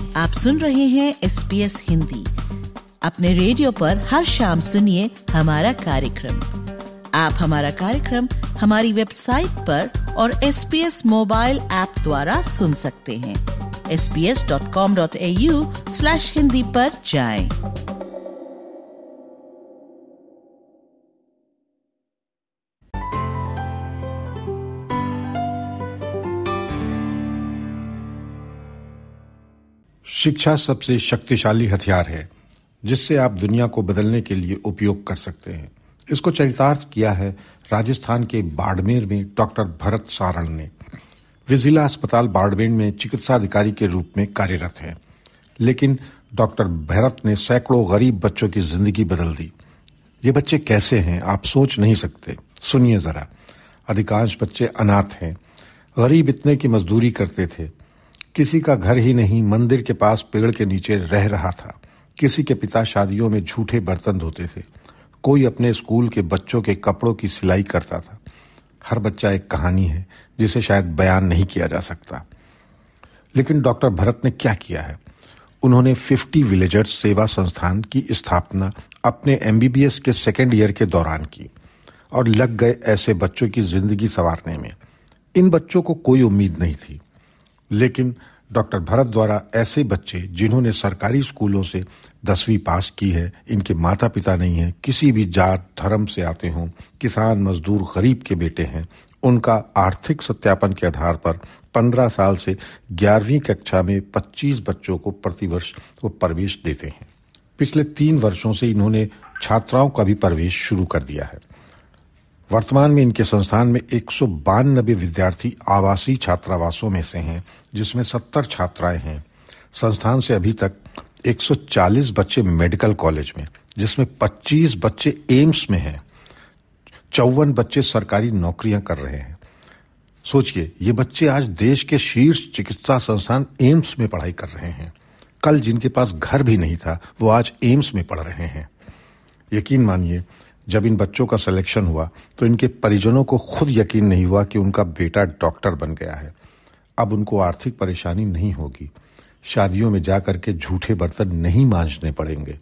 आप सुन रहे हैं SBS हिंदी। अपने रेडियो पर हर शाम सुनिए हमारा कार्यक्रम। आप हमारा कार्यक्रम हमारी वेबसाइट पर और SBS मोबाइल ऐप द्वारा सुन सकते हैं। sbs.com.au/hindi पर जाएं। शिक्षा सबसे शक्तिशाली हथियार है जिससे आप दुनिया को बदलने के लिए उपयोग कर सकते हैं। इसको चरितार्थ किया है राजस्थान के बाड़मेर में डॉक्टर भरत सारण ने। वे जिला अस्पताल बाड़मेर में चिकित्सा अधिकारी के रूप में कार्यरत हैं, लेकिन डॉक्टर भरत ने सैकड़ों गरीब बच्चों की जिंदगी बदल दी। ये बच्चे कैसे हैं आप सोच नहीं सकते। सुनिए जरा। अधिकांश बच्चे अनाथ हैं, गरीब इतने की मजदूरी करते थे, किसी का घर ही नहीं मंदिर के पास पेड़ के नीचे रह रहा था, किसी के पिता शादियों में झूठे बर्तन धोते थे, कोई अपने स्कूल के बच्चों के कपड़ों की सिलाई करता था। हर बच्चा एक कहानी है जिसे शायद बयान नहीं किया जा सकता। लेकिन डॉक्टर भरत ने क्या किया है? उन्होंने 50 विलेजर्स सेवा संस्थान की स्थापना अपने MBBS के सेकेंड ईयर के दौरान की और लग गए ऐसे बच्चों की जिंदगी संवारने में। इन बच्चों को कोई उम्मीद नहीं थी, लेकिन डॉक्टर भरत द्वारा ऐसे बच्चे जिन्होंने सरकारी स्कूलों से 10वीं पास की है, इनके माता पिता नहीं हैं, किसी भी जात धर्म से आते हों, किसान मजदूर गरीब के बेटे हैं, उनका आर्थिक सत्यापन के आधार पर 15 साल से 11वीं कक्षा में 25 बच्चों को प्रतिवर्ष वो प्रवेश देते हैं। पिछले 3 वर्षों से इन्होंने छात्राओं का भी प्रवेश शुरू कर दिया है। वर्तमान में इनके संस्थान में 192 विद्यार्थी आवासीय छात्रावासों में से हैं, जिसमें 70 छात्राएं हैं। संस्थान से अभी तक 140 बच्चे मेडिकल कॉलेज में, जिसमें 25 बच्चे एम्स में हैं, 54 बच्चे सरकारी नौकरियां कर रहे हैं। सोचिए, ये बच्चे आज देश के शीर्ष चिकित्सा संस्थान एम्स में पढ़ाई कर रहे हैं। कल जिनके पास घर भी नहीं था वो आज एम्स में पढ़ रहे हैं। यकीन मानिए, जब इन बच्चों का सिलेक्शन हुआ तो इनके परिजनों को खुद यकीन नहीं हुआ कि उनका बेटा डॉक्टर बन गया है। अब उनको आर्थिक परेशानी नहीं होगी, शादियों में जाकर के झूठे बर्तन नहीं मांजने पड़ेंगे।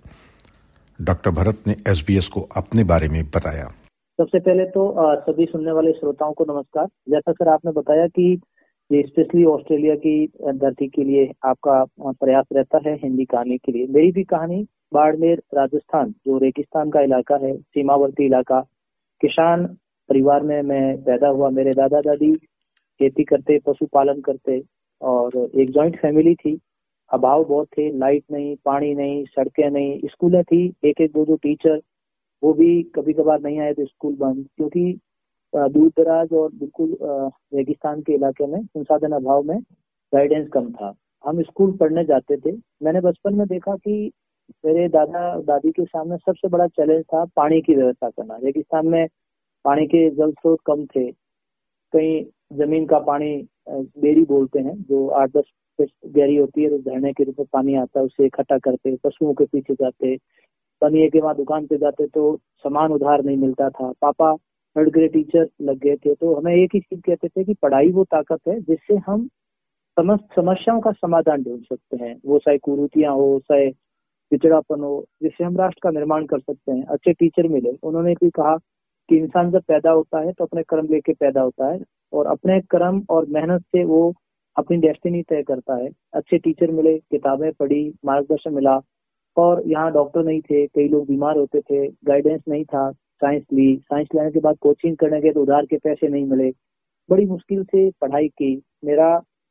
डॉक्टर भरत ने SBS को अपने बारे में बताया। सबसे पहले तो सभी सुनने वाले श्रोताओं को नमस्कार। जैसा सर आपने बताया कि ये स्पेशली ऑस्ट्रेलिया की धरती के लिए आपका प्रयास रहता है हिंदी कहानी के लिए। मेरी भी कहानी बाड़मेर राजस्थान, जो रेगिस्तान का इलाका है, सीमावर्ती इलाका, किसान परिवार में मैं पैदा हुआ। मेरे दादा दादी खेती करते, पशुपालन करते और एक जॉइंट फैमिली थी। अभाव बहुत थे, लाइट नहीं, पानी नहीं, सड़कें नहीं, स्कूलें थी, एक एक दो टीचर, वो भी कभी कभार नहीं आए तो स्कूल बंद, क्योंकि दूर दराज और बिल्कुल रेगिस्तान के इलाके में संसाधन अभाव में गाइडेंस कम था। हम स्कूल पढ़ने जाते थे। मैंने बचपन में देखा कि मेरे दादा दादी के सामने सबसे बड़ा चैलेंज था पानी की व्यवस्था करना। रेगिस्तान में पानी के जल स्रोत कम थे। कहीं जमीन का पानी बेरी बोलते हैं, जो 8-10 फीट गहरी होती है, तो झरने के रूप में पानी आता है, उसे इकट्ठा करते, पशुओं के पीछे जाते, बनिए के वहां दुकान पे जाते तो सामान उधार नहीं मिलता था। पापा थर्ड ग्रेड टीचर लग गए थे, तो हमें एक ही चीज कहते थे कि पढ़ाई वो ताकत है जिससे हम समस्त समस्याओं का समाधान ढूंढ सकते हैं, वो चाहे कुरीतियां हो, चाहे पिछड़ापन हो, जिससे हम राष्ट्र का निर्माण कर सकते हैं। अच्छे टीचर मिले। उन्होंने भी कहा कि इंसान जब पैदा होता है तो अपने कर्म लेके पैदा होता है और अपने कर्म और मेहनत से वो अपनी डेस्टिनी तय करता है। अच्छे टीचर मिले, किताबें पढ़ी, मार्गदर्शन मिला। और यहाँ डॉक्टर नहीं थे, कई लोग बीमार होते थे, गाइडेंस नहीं था। साइंस ली, साइंस लेने के बाद कोचिंग करने गए तो उधार के पैसे नहीं मिले। बड़ी मुश्किल से पढ़ाई की। मेरा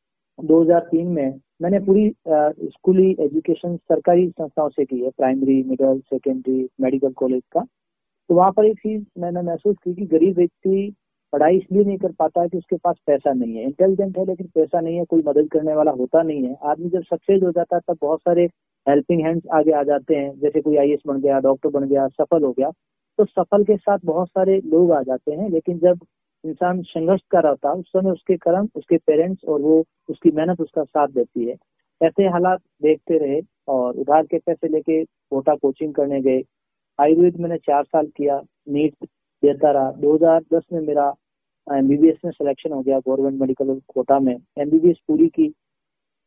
2003 में मैंने पूरी स्कूली एजुकेशन सरकारी संस्थाओं से की है, primary, middle, secondary, medical college का। तो वहाँ पर एक चीज मैंने महसूस की कि गरीब व्यक्ति पढ़ाई इसलिए नहीं कर पाता है कि उसके पास पैसा नहीं है। इंटेलिजेंट है लेकिन पैसा नहीं है, कोई मदद करने वाला होता नहीं है। आदमी जब सक्सेस हो जाता है तब बहुत सारे हेल्पिंग हैंड्स आगे आ जाते हैं, जैसे कोई IAS बन गया, डॉक्टर बन गया, सफल हो गया, तो सफल के साथ बहुत सारे लोग आ जाते हैं। लेकिन जब इंसान संघर्ष कर रहा था उस समय उसके कर्म, उसके पेरेंट्स और वो उसकी मेहनत उसका साथ देती है। ऐसे हालात देखते रहे और उधार के पैसे लेके कोटा कोचिंग करने गए। आयुर्वेद मैंने 4 साल किया, नीट देता रहा। 2010 में मेरा MBBS में सिलेक्शन हो गया गवर्नमेंट मेडिकल कोटा में। MBBS पूरी की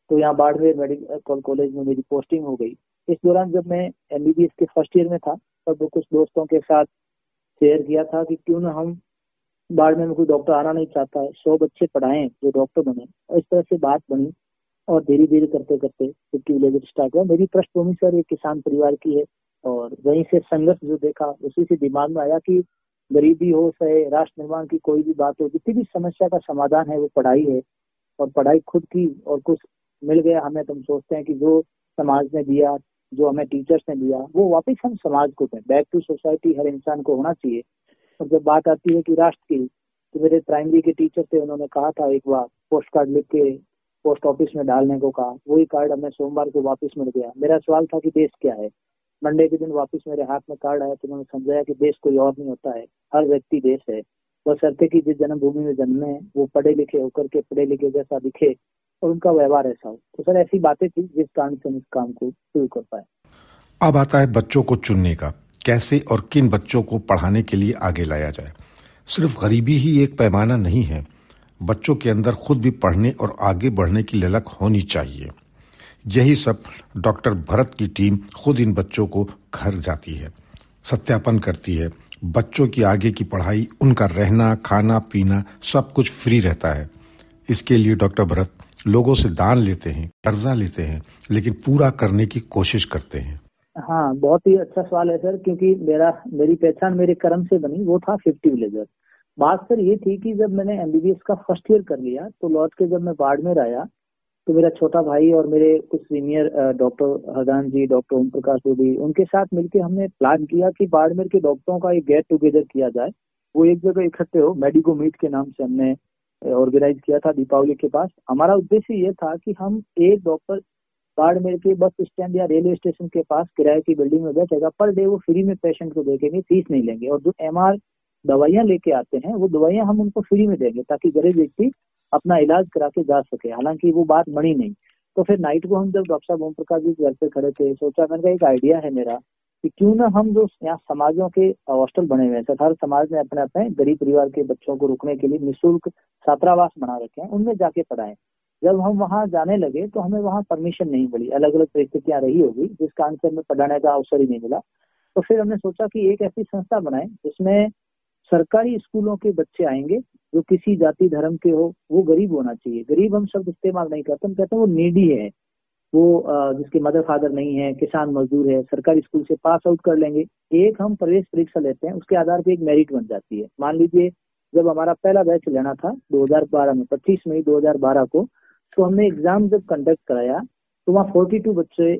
तो यहाँ बाड़मेर मेडिकल कॉलेज में मेरी पोस्टिंग हो गई। इस दौरान जब मैं MBBS के फर्स्ट ईयर में था तब कुछ दोस्तों के साथ शेयर किया था कि क्यों ना हम बाड़मेर में कोई डॉक्टर आना नहीं चाहता है, 100 बच्चे पढ़ाएं जो डॉक्टर बने। और इस तरह से बात बनी और धीरे धीरे करते करते 50 विलेज स्टार्ट हुआ। मेरी पृष्ठभूमि सर एक किसान परिवार की है और वहीं से संघर्ष जो देखा उसी से दिमाग में आया कि गरीबी हो चाहे राष्ट्र निर्माण की कोई भी बात हो, जितनी भी समस्या का समाधान है वो पढ़ाई है। और पढ़ाई खुद की और कुछ मिल गया हमें, तो हम सोचते हैं कि जो समाज ने दिया, जो हमें टीचर्स ने दिया, वो वापस हम समाज को दें। बैक टू सोसाइटी हर इंसान को होना चाहिए। और जब बात आती है कि राष्ट्र की, तो मेरे प्राइमरी के टीचर थे, उन्होंने कहा था एक बार पोस्ट कार्ड लिख के पोस्ट ऑफिस में डालने को कहा, वही कार्ड हमें सोमवार को वापस मिल गया। मेरा सवाल था कि देश क्या है, मंडे के दिन वापस मेरे हाथ में कार्ड आया तो उन्होंने समझाया कि देश कोई और नहीं होता है, हर व्यक्ति देश है। बशर्ते कि जिस जन्मभूमि में जन्मे वो पढ़े लिखे होकर के पढ़े लिखे जैसा दिखे और उनका व्यवहार ऐसा हो। तो सर ऐसी बातें थी जिस कारण से इस काम को शुरू कर पाए। अब आता है बच्चों को चुनने का, कैसे और किन बच्चों को पढ़ाने के लिए आगे लाया जाए। सिर्फ गरीबी ही एक पैमाना नहीं है, बच्चों के अंदर खुद भी पढ़ने और आगे बढ़ने की ललक होनी चाहिए। यही सब डॉक्टर भरत की टीम खुद इन बच्चों को घर जाती है, सत्यापन करती है। बच्चों की आगे की पढ़ाई, उनका रहना खाना पीना सब कुछ फ्री रहता है। इसके लिए डॉक्टर भरत लोगों से दान लेते हैं, कर्जा लेते हैं, लेकिन पूरा करने की कोशिश करते हैं। हाँ, बहुत ही अच्छा सवाल है सर, क्योंकि मेरी पहचान मेरे कर्म से बनी, वो था 50 विलेजर। बात सर ये थी कि जब मैंने MBBS का फर्स्ट ईयर कर लिया तो लौट के जब मैं बाड़मेर आया तो मेरा छोटा भाई और मेरे कुछ senior doctor Hardan ji, doctor Om Prakash ji, उनके साथ मिलकर हमने प्लान किया कि बाड़मेर के डॉक्टरों का एक गेट टुगेदर किया जाए, वो एक जगह इकट्ठे हो। मेडिको मीट के नाम से हमने ऑर्गेनाइज किया था दीपावली के पास। हमारा उद्देश्य ये था कि हम एक डॉक्टर बाड़मेर के बस स्टैंड या रेलवे स्टेशन के पास किराए की बिल्डिंग में बैठेगा, पर डे वो फ्री में पेशेंट को देखेंगे, फीस नहीं लेंगे। और जो MR दवाइयां लेके आते हैं वो दवाइयां हम उनको फ्री में देंगे ताकि गरीब व्यक्ति अपना इलाज करा के जा सके। हालांकि वो बात बनी नहीं। तो फिर नाइट को हम जब डॉक्टर साहब ओम प्रकाश जी घर पे खड़े थे, सोचा मैंने एक आइडिया है मेरा कि क्यों ना हम जो यहाँ समाजों के हॉस्टल बने हुए हैं, हर समाज में अपने अपने गरीब परिवार के बच्चों को रुकने के लिए निःशुल्क छात्रावास बना रखे हैं, उनमें जाके पढ़ाएं। जब हम वहाँ जाने लगे तो हमें वहाँ परमिशन नहीं मिली, अलग अलग परिस्थितियां रही होगी जिस कारण से हमें पढ़ाने का अवसर ही नहीं मिला। तो फिर हमने सोचा कि एक ऐसी संस्था बनाएं जिसमें सरकारी स्कूलों के बच्चे आएंगे जो किसी जाति धर्म के हो, वो गरीब होना चाहिए। गरीब हम शब्द इस्तेमाल नहीं करते, हम कहते हैं वो नीडी है, वो जिसके मदर फादर नहीं है, किसान मजदूर है, सरकारी स्कूल से पास आउट कर लेंगे। एक हम प्रवेश परीक्षा लेते हैं, उसके आधार पर एक मेरिट बन जाती है। मान लीजिए जब हमारा पहला बैच लेना था 2012 में, 25 मई 2012 को, तो हमने एग्जाम जब कंडक्ट कराया तो वहाँ 42 बच्चे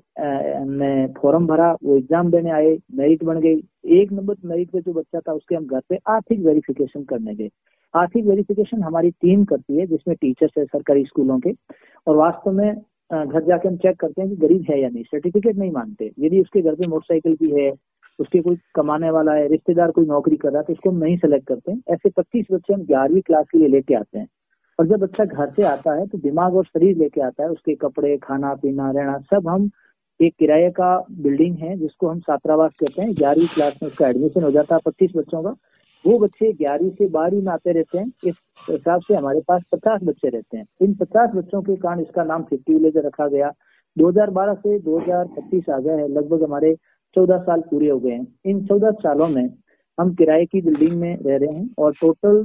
ने फॉर्म भरा, वो एग्जाम देने आए, मेरिट बन गई। 1 नंबर मेरिट पे जो बच्चा था उसके हम घर पे आर्थिक वेरिफिकेशन करने गए। आर्थिक वेरिफिकेशन हमारी टीम करती है जिसमें टीचर्स है सरकारी स्कूलों के, और वास्तव में घर जाके हम चेक करते हैं कि गरीब है या नहीं। सर्टिफिकेट नहीं मांगते, यदि उसके घर पे मोटरसाइकिल भी है, उसके कोई कमाने वाला है, रिश्तेदार कोई नौकरी कर रहा है, तो उसको हम नहीं सेलेक्ट करते हैं। ऐसे 25 बच्चे हम 11वीं क्लास के लिए लेके आते हैं। और जब बच्चा घर से आता है तो दिमाग और शरीर लेके आता है, उसके कपड़े, खाना पीना, रहना सब हम एक किराए का बिल्डिंग है जिसको हम छात्रावास कहते हैं। 11वीं क्लास में उसका एडमिशन हो जाता है 25 बच्चों का। वो बच्चे 11वीं से 12वीं में आते रहते हैं। इस हिसाब से हमारे पास 50 बच्चे रहते हैं। इन 50 बच्चों के कारण इसका नाम 50 विलेजर रखा गया। 2012 से 2025 आ गया है, लगभग हमारे 14 साल पूरे हो गए हैं। इन 14 सालों में हम किराए की बिल्डिंग में रह रहे हैं और टोटल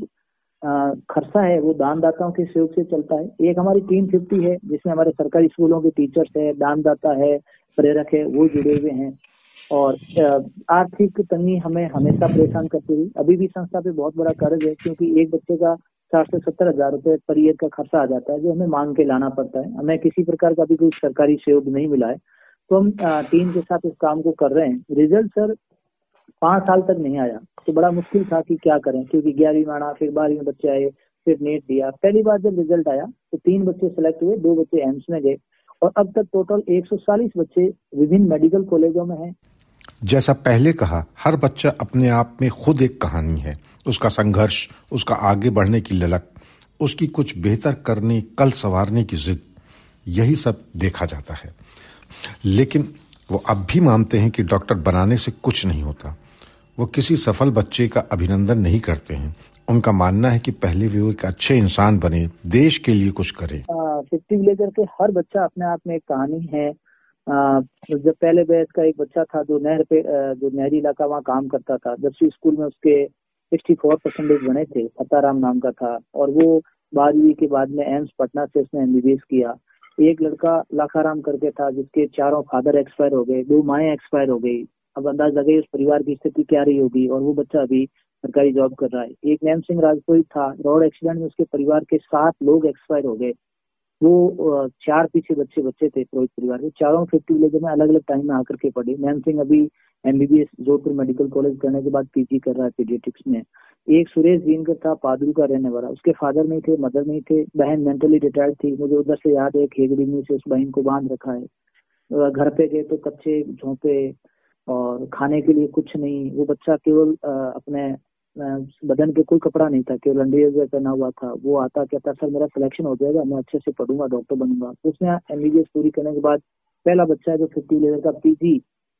खर्चा है वो दानदाताओं के सहयोग से चलता है। एक हमारी टीम 50 है जिसमें हमारे सरकारी स्कूलों के टीचर्स है, दानदाता है, प्रेरक है, वो जुड़े हुए हैं। और आर्थिक तंगी हमें हमेशा परेशान करती हुई, अभी भी संस्था पे बहुत बड़ा कर्ज है, क्योंकि एक बच्चे का 60 से 70 हजार रुपए पर ईयर का खर्चा आ जाता है जो हमें मांग के लाना पड़ता है। हमें किसी प्रकार का भी कोई सरकारी सहयोग नहीं मिला है, तो हम टीम के साथ इस काम को कर रहे हैं। रिजल्ट सर 5 साल तक नहीं आया, तो बड़ा मुश्किल था कि क्या करें, क्योंकि 11वीं में आना, फिर 12वीं में बच्चे आए, फिर नेट दिया। पहली बार जब रिजल्ट आया तो 3 बच्चे सिलेक्ट हुए, 2 बच्चे एम्स में गए, और अब तक टोटल 140 बच्चे विभिन्न मेडिकल कॉलेजों में हैं। जैसा पहले कहा, हर बच्चा अपने आप में खुद एक कहानी है। उसका संघर्ष, उसका आगे बढ़ने की ललक, उसकी कुछ बेहतर करने, कल संवारने की जिद, यही सब देखा जाता है। लेकिन वो अब भी मानते हैं कि डॉक्टर बनाने से कुछ नहीं होता। वो किसी सफल बच्चे का अभिनंदन नहीं करते हैं। उनका मानना है कि पहले वो एक अच्छे इंसान बने, देश के लिए कुछ करें। 50 विलेजर के हर बच्चा अपने आप में एक कहानी है। जब पहले बैच का एक बच्चा था जो नहर पे जो नहरी इलाका वहाँ काम करता था, 10वीं स्कूल में उसके 64% बने थे, फताराम नाम का था, और वो 12वीं के बाद में एम्स पटना से उसने MBBS किया। एक लड़का लाखाराम करके था जिसके चारों फादर एक्सपायर हो गए, 2 माएँ एक्सपायर हो गई। अब अंदाज लगे उस परिवार की स्थिति क्या रही होगी, और वो बच्चा अभी सरकारी जॉब कर रहा है। एक नैम सिंह राजपूत था, रोड एक्सीडेंट में उसके परिवार के 7 लोग एक्सपायर हो गए। वो 4 पीछे बच्चे थे पुरोहित परिवार के, चारों 50 विलेज में अलग अलग टाइम में आकर के पढ़े। नैम सिंह अभी MBBS जोधपुर मेडिकल कॉलेज करने के बाद PG कर रहा है पीडियाट्रिक्स में। एक सुरेश जीनकर था, पादरू का रहने वाला, उसके फादर नहीं थे, मदर नहीं थे, बहन मेंटली रिटायर्ड थी। मुझे उधर से याद है खेजड़ी में से उस बहन को बांध रखा है। घर पे गए तो कच्चे झोंपे और खाने के लिए कुछ नहीं। वो बच्चा केवल अपने बदन पे कोई कपड़ा नहीं था, केवल अंडरवियर पहना हुआ था। वो आता कहता सर मेरा सिलेक्शन हो जाएगा, मैं अच्छे से पढ़ूंगा, डॉक्टर बनूंगा। उसने MBBS पूरी करने के बाद पहला बच्चा है जो 50 लेवल का PG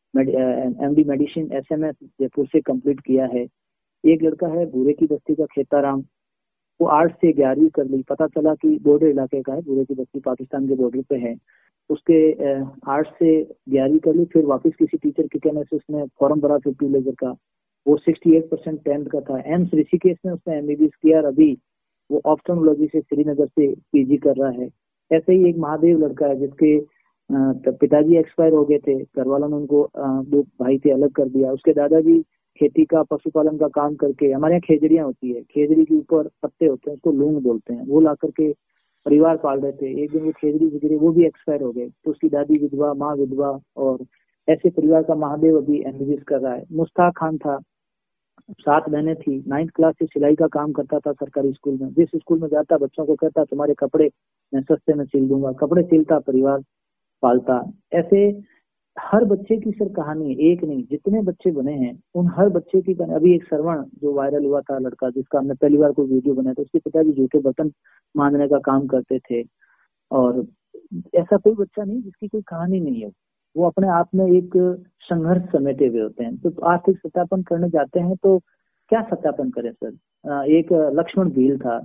MD medicine SMS Jaipur से कंप्लीट किया है। एक लड़का है भूरे की बस्ती का खेताराम, वो 8 से 11वीं कर ली। पता चला कि बॉर्डर इलाके का है, भूरे की बस्ती पाकिस्तान के बॉर्डर पे है। उसके 8 से 11वीं कर ली, फिर वापस किसी टीचर के कहने से उसने फॉर्म भरा 50 लेजर का। वो 68% 10th का था। एम्स ऋषिकेश में उसने MBBS किया और अभी वो ऑप्थेल्मोलॉजी से श्रीनगर से PG कर रहा है। ऐसे ही एक महादेव लड़का है जिसके पिताजी एक्सपायर हो गए थे, घर वालों ने उनको 2 भाई थे अलग कर दिया। उसके दादाजी खेती का पशुपालन का काम करके, हमारे यहाँ खेजड़ियां होती है, खेजड़ी के ऊपर पत्ते होते हैं उसको लूंग बोलते हैं, वो ला करके परिवार पाल रहे थे। एक दिन वो खेजड़ी गुजरे, वो भी एक्सपायर हो गए, तो उसकी दादी विधवा, माँ विधवा, और ऐसे परिवार का महादेव अभी MBBS कर रहा है। मुश्ताक खान था, 7 बहनें थी, 9th क्लास से सिलाई का काम करता था सरकारी स्कूल में। जिस स्कूल में जाता बच्चों को कहता तुम्हारे कपड़े मैं सस्ते में सिल दूंगा, कपड़े सिलता, परिवार पालता। ऐसे हर बच्चे की सर कहानी, एक नहीं जितने बच्चे बने हैं उन हर बच्चे की कहानी। अभी एक श्रवण जो वायरल हुआ था लड़का, जिसका हमने पहली बार कोई वीडियो बनाया था, उसके पिताजी झूठे बर्तन मांजने का काम करते थे। और ऐसा कोई बच्चा नहीं जिसकी कोई कहानी नहीं है, वो अपने आप में एक संघर्ष समेटे हुए होते हैं। तो आर्थिक सत्यापन करने जाते हैं तो क्या सत्यापन करें सर। एक लक्ष्मण भील था,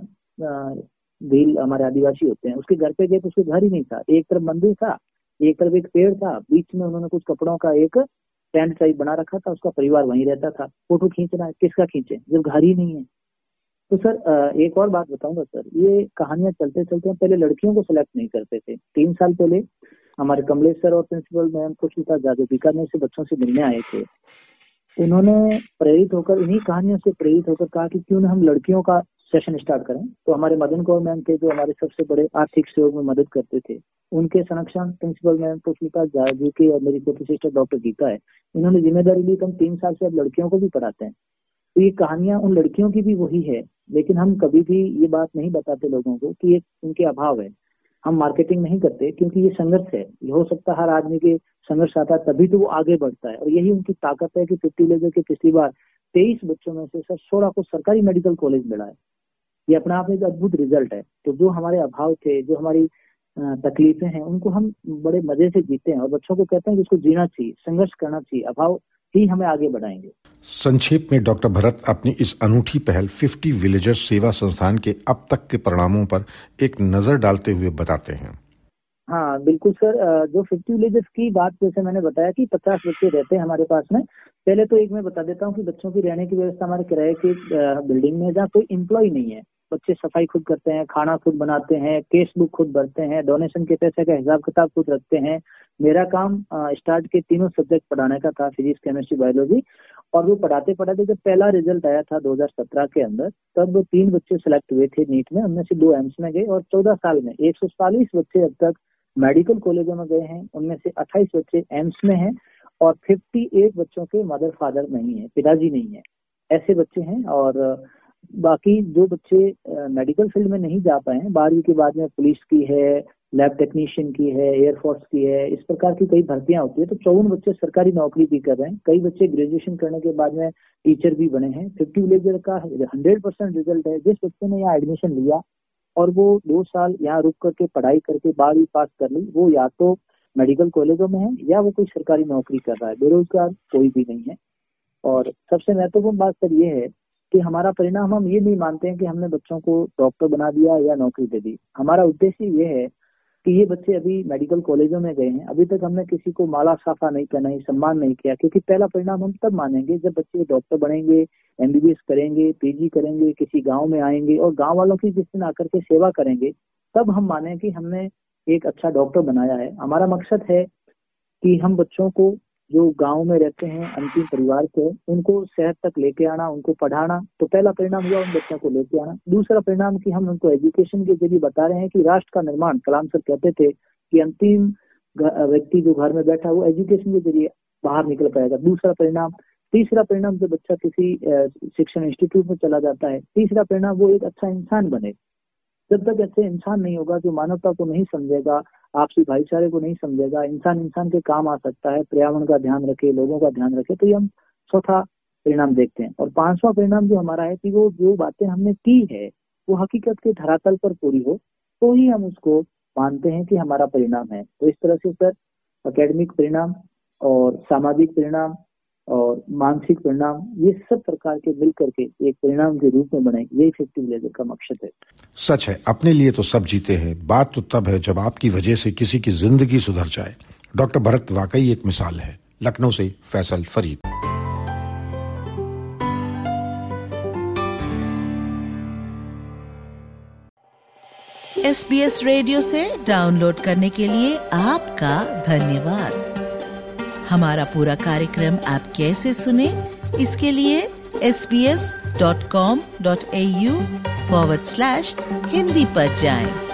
भील हमारे आदिवासी होते हैं, उसके घर पे गए तो उसके घर ही नहीं था। एक तरफ मंदिर था, एक तरफ एक पेड़ था, बीच में उन्होंने कुछ कपड़ों का एक टेंट टाइप बना रखा था, उसका परिवार वहीं रहता था। फोटो खींचना है, किसका खींचे जब घर ही नहीं है। तो सर एक और बात बताऊंगा सर, ये कहानियां चलते चलते पहले लड़कियों को सिलेक्ट नहीं करते थे। 3 साल पहले हमारे कमलेश सर और प्रिंसिपल मैम खुशमिता जादू बीकानेर से बच्चों से मिलने आए थे। उन्होंने प्रेरित होकर, इन्हीं कहानियों से प्रेरित होकर कहा कि क्यों ना हम लड़कियों का सेशन स्टार्ट करें। तो हमारे मदन कौर मैम थे जो हमारे सबसे बड़े आर्थिक सहयोग में मदद करते थे, उनके संरक्षण प्रिंसिपल मैम खुशमिता जादू की और मेरी छोटी सिस्टर डॉक्टर गीता है, इन्होंने जिम्मेदारी ली। तो हम 3 साल से अब लड़कियों को भी पढ़ाते हैं। तो ये कहानियां उन लड़कियों की भी वही है, लेकिन हम कभी भी ये बात नहीं बताते लोगों को कि ये उनके अभाव है। हम मार्केटिंग नहीं करते क्योंकि ये संघर्ष है। ये हो सकता है हर आदमी के संघर्ष आता है तभी तो वो आगे बढ़ता है, और यही उनकी ताकत है कि 50 लेजर के पिछली बार 23 बच्चों में से सर 16 को सरकारी मेडिकल कॉलेज मिला है। ये अपने आप में एक अद्भुत रिजल्ट है। तो जो हमारे अभाव थे, जो हमारी तकलीफें हैं, उनको हम बड़े मजे से जीते हैं और बच्चों को कहते हैं कि उसको जीना चाहिए, संघर्ष करना चाहिए, अभाव ही हमें आगे बढ़ाएंगे। संक्षेप में डॉक्टर भरत अपनी इस अनूठी पहल 50 विलेजर्स सेवा संस्थान के अब तक के परिणामों पर एक नजर डालते हुए बताते हैं। हाँ बिल्कुल सर, जो 50 विलेजर्स की बात जैसे मैंने बताया कि 50 बच्चे रहते हैं हमारे पास में। पहले तो एक मैं बता देता हूँ कि बच्चों की रहने की व्यवस्था हमारे किराए की बिल्डिंग में, जहाँ कोई एम्प्लॉय नहीं है। बच्चे सफाई खुद करते हैं, खाना खुद बनाते हैं, केस बुक खुद भरते हैं, डोनेशन के पैसे का हिसाब किताब खुद रखते हैं। मेरा काम स्टार्ट के तीनों सब्जेक्ट पढ़ाने का था, फिजिक्स, केमिस्ट्री, बायोलॉजी। और वो पढ़ाते पढ़ाते जब पहला रिजल्ट आया था 2017 के अंदर, तब 3 बच्चे सिलेक्ट हुए थे नीट में, उनमें से 2 एम्स में गए। और 14 साल में 140 बच्चे अब तक मेडिकल कॉलेजों में गए हैं, उनमें से 28 बच्चे एम्स में हैं और 58 बच्चों के मदर फादर नहीं है, पिताजी नहीं है, ऐसे बच्चे हैं। और बाकी जो बच्चे मेडिकल फील्ड में नहीं जा पाए हैं, 12वीं के बाद में पुलिस की है, लैब टेक्नीशियन की है, एयरफोर्स की है, इस प्रकार की कई भर्तियां होती है। तो 54 बच्चे सरकारी नौकरी भी कर रहे हैं। कई बच्चे ग्रेजुएशन करने के बाद में टीचर भी बने हैं। 50 विलेजर का 100% रिजल्ट है। जिस बच्चे ने यहाँ एडमिशन लिया और वो 2 साल यहाँ रुक करके पढ़ाई करके 12वीं पास कर ली, वो या तो मेडिकल कॉलेजों में है या वो कोई सरकारी नौकरी कर रहा है। बेरोजगार कोई भी नहीं है। और सबसे महत्वपूर्ण बात सर ये है कि हमारा परिणाम, हम ये नहीं मानते हैं कि हमने बच्चों को डॉक्टर बना दिया या नौकरी दे दी। हमारा उद्देश्य ये है कि ये बच्चे अभी मेडिकल कॉलेजों में गए हैं, अभी तक हमने किसी को माला साफा नहीं पहनाई, सम्मान नहीं किया, क्योंकि पहला परिणाम हम तब मानेंगे जब बच्चे डॉक्टर बनेंगे, MBBS करेंगे, PG करेंगे, किसी गांव में आएंगे और गांव वालों की जिस दिन आकर के सेवा करेंगे, तब हम माने कि हमने एक अच्छा डॉक्टर बनाया है। हमारा मकसद है कि हम बच्चों को जो गांव में रहते हैं, अंतिम परिवार से, उनको शहर तक लेके आना, उनको पढ़ाना। तो पहला परिणाम हुआ उन बच्चों को लेके आना। दूसरा परिणाम कि हम उनको एजुकेशन के जरिए बता रहे हैं कि राष्ट्र का निर्माण, कलाम सर कहते थे कि अंतिम व्यक्ति जो घर में बैठा वो एजुकेशन के जरिए बाहर निकल पाएगा। दूसरा परिणाम। तीसरा परिणाम, जब बच्चा किसी शिक्षण इंस्टीट्यूट में चला जाता है, तीसरा परिणाम वो एक अच्छा इंसान बने। जब तक ऐसे इंसान नहीं होगा जो मानवता को नहीं समझेगा, आपसी भाईचारे को नहीं समझेगा, इंसान के काम आ सकता है, पर्यावरण का ध्यान रखे, लोगों का ध्यान रखे, तो ये हम चौथा परिणाम देखते हैं। और पांचवा परिणाम जो हमारा है कि वो जो बातें हमने की है वो हकीकत के धरातल पर पूरी हो, तो ही हम उसको मानते हैं कि हमारा परिणाम है। तो इस तरह से सर एकेडमिक परिणाम और सामाजिक परिणाम और मानसिक परिणाम, ये सब प्रकार के मिलकर के एक परिणाम के रूप में बने, ये इफेक्टिव लेजर का मकसद है। सच है, अपने लिए तो सब जीते हैं, बात तो तब है जब आपकी वजह से किसी की जिंदगी सुधर जाए। डॉक्टर भरत वाकई एक मिसाल है। लखनऊ से फैसल फरीद। SBS रेडियो से डाउनलोड करने के लिए आपका धन्यवाद। हमारा पूरा कार्यक्रम आप कैसे सुने, इसके लिए sbs.com.au/Hindi पर जाएं।